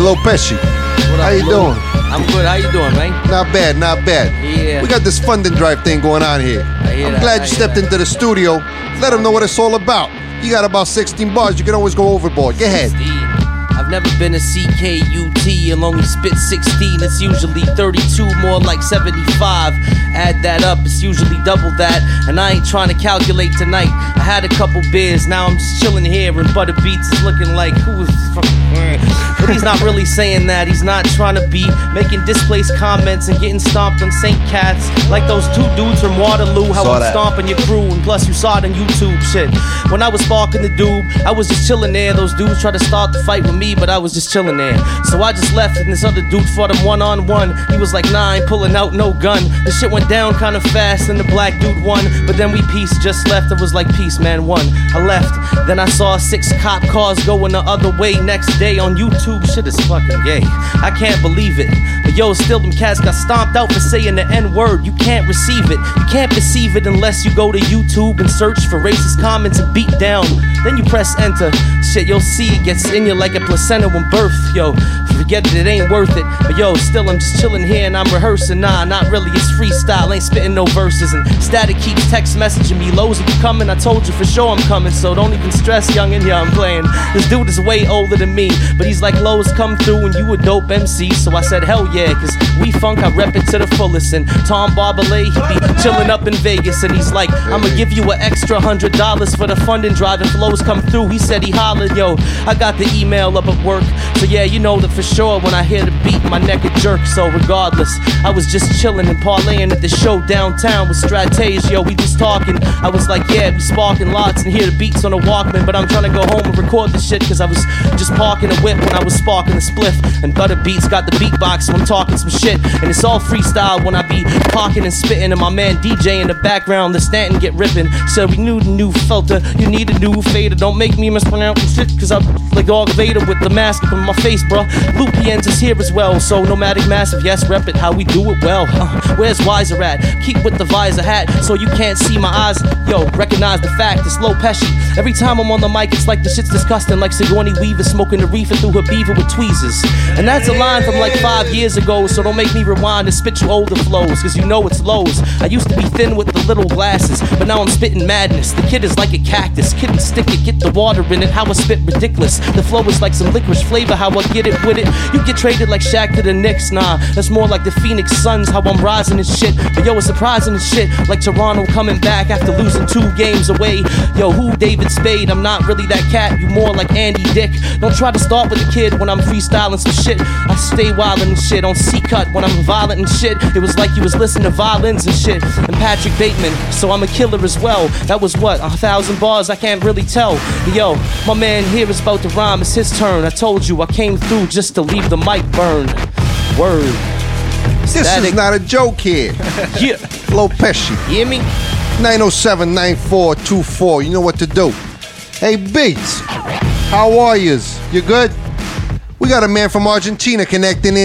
Lo Pesci. What up, How you Lou? doing? I'm good. How you doing, man? Not bad, not bad. Yeah. We got this funding drive thing going on here. I'm glad you stepped into the studio. Let them know what it's all about. You got about 16 bars. You can always go overboard. Go ahead. I've never been a CKUT and only spit 16. It's usually 32, more like 75. Add that up, it's usually double that. And I ain't trying to calculate tonight. I had a couple beers, now I'm just chilling here. And Butter Beats is looking like, who is but he's not really saying that. He's not trying to be making displaced comments and getting stomped on St. Cats. Like those two dudes from Waterloo, how I'm stomping your crew. And plus you saw it on YouTube, shit. When I was sparking the dude, I was just chilling there. Those dudes tried to start the fight with me, but I was just chilling there. So I just left and this other dude fought him one-on-one. He was like, nah, I ain't pulling out no gun. The shit went down kinda fast and the black dude won. But then we peace, just left. It was like peace, man, won. I left. Then I saw 6 cop cars going the other way. Next day on YouTube, shit is fucking gay. I can't believe it. But yo, still them cats got stomped out for saying the N-word. You can't receive it. You can't perceive it unless you go to YouTube and search for racist comments and beat down. Then you press enter. Shit, you'll see it gets in you like a placenta when birth. Yo, forget it, it ain't worth it. But yo, still I'm just chilling here and I'm rehearsing. Nah, not really, it's freestyle, ain't spitting no verses. And Static keeps text messaging me, Lowe's, are you coming? I told you for sure I'm coming, so don't even stress, young and yeah, I'm playing. This dude is way older than me, but he's like, Lowe's, come through and you a dope MC. So I said, hell yeah, cause we funk, I rep it to the fullest. And Tom Barbalay, he be chilling up in Vegas. And he's like, I'ma give you an extra $100 for the funding drive if Lowe's come through. He said he hollered, yo, I got the email up at work. So yeah, you know that for sure when I hear the beat, my neck would jerk. So regardless, I was just chilling and parlaying at the show downtown with Strategia. Yo, we just talking. I was like, yeah, we sparking lots and hear the beats on the Walkman. But I'm trying to go home and record the shit cause I was just parking a whip when I was sparking the spliff. And Butter Beats got the beatbox, so I'm talking some shit. And it's all freestyle when I be parking and spitting. And my man DJ in the background, the Stanton get ripping. So we need a new filter, you need a new fader. Don't make me mispronounce shit cause I'm like Darth Vader with the mask up on my face, bruh. Lupien's is here as well, so Nomadic Massive, yes, rep it how we do it well. Where's Wiser at? Keep with the visor hat so you can't see my eyes. Yo, recognize the fact, it's Lo Pesci. Every time I'm on the mic, it's like the shit's disgusting. Like Sigourney Weaver smoking a reefer through her beaver with tweezers. And that's a line from like 5 years ago, so don't make me rewind and spit you older flows, cause you know it's Lowe's. I used to be thin with the little glasses, but now I'm spitting madness. The kid is like a cactus, kid and stick it, get the water in it. How I spit ridiculous. The flow is like some licorice flavor, how I get it with it. You get traded like Shaq to the Knicks, nah, that's more like the Phoenix Suns, how I'm rising and shit. But yo, it's surprising and shit, like Toronto coming back after losing 2 games away. Yo, who David Spade? I'm not really that cat, you more like Andy Dick. Don't try to start with a kid when I'm freestyling some shit. I stay wildin' and shit on C-Cut when I'm violent and shit. It was like you was listening to violins and shit. And Patrick Bateman, so I'm a killer as well. That was what, 1,000 bars? I can't really tell. Yo, my man here is about to rhyme, it's his turn. I told you I came through just to leave the mic burned. Word. This is not a joke here. Yeah. Lo Pesci. You hear me? 907-9424. You know what to do. Hey, Beats. How are yous? You good? We got a man from Argentina connecting in.